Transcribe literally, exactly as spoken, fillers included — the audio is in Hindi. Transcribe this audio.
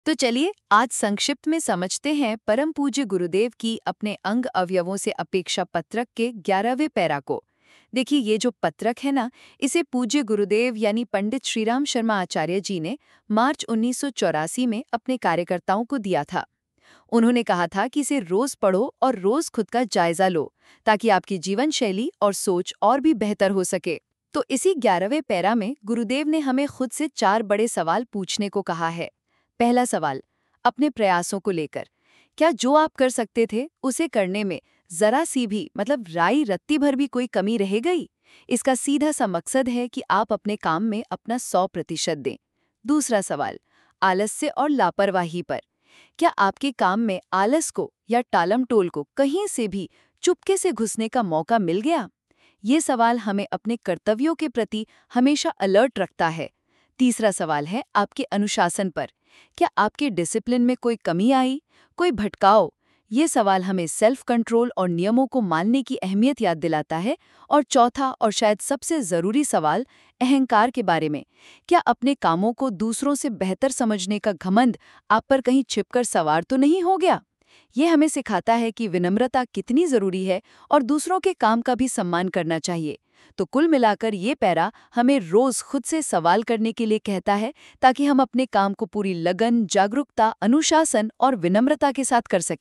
तो चलिए आज संक्षिप्त में समझते हैं परम पूज्य गुरुदेव की अपने अंग अवयवों से अपेक्षा पत्रक के ग्यारहवें पैरा को। देखिए ये जो पत्रक है ना, इसे पूज्य गुरुदेव यानी पंडित श्रीराम शर्मा आचार्य जी ने मार्च उन्नीस सौ चौरासी में अपने कार्यकर्ताओं को दिया था। उन्होंने कहा था कि इसे रोज पढ़ो और रोज खुद का जायजा लो, ताकि आपकी जीवन शैली और सोच और भी बेहतर हो सके। तो इसी ग्यारहवें पैरा में गुरुदेव ने हमें खुद से चार बड़े सवाल पूछने को कहा है। पहला सवाल, अपने प्रयासों को लेकर, क्या जो आप कर सकते थे उसे करने में जरा सी भी मतलब राई रत्ती भर भी कोई कमी रह गई? इसका सीधा सा मकसद है कि आप अपने काम में अपना सौ प्रतिशत दें। दूसरा सवाल, आलस्य और लापरवाही पर, क्या आपके काम में आलस को या टालम-टोल को कहीं से भी चुपके से घुसने का मौका मिल गया? ये सवाल हमें अपने कर्तव्यों के प्रति हमेशा अलर्ट रखता है। तीसरा सवाल है आपके अनुशासन पर, क्या आपके डिसिप्लिन में कोई कमी आई, कोई भटकाव? ये सवाल हमें सेल्फ कंट्रोल और नियमों को मानने की अहमियत याद दिलाता है। और चौथा और शायद सबसे जरूरी सवाल, अहंकार के बारे में, क्या अपने कामों को दूसरों से बेहतर समझने का घमंड आप पर कहीं छिपकर सवार तो नहीं हो गया? ये हमें सिखाता है कि विनम्रता कितनी जरूरी है और दूसरों के काम का भी सम्मान करना चाहिए। तो कुल मिलाकर ये पैरा हमें रोज खुद से सवाल करने के लिए कहता है, ताकि हम अपने काम को पूरी लगन, जागरूकता, अनुशासन और विनम्रता के साथ कर सकें।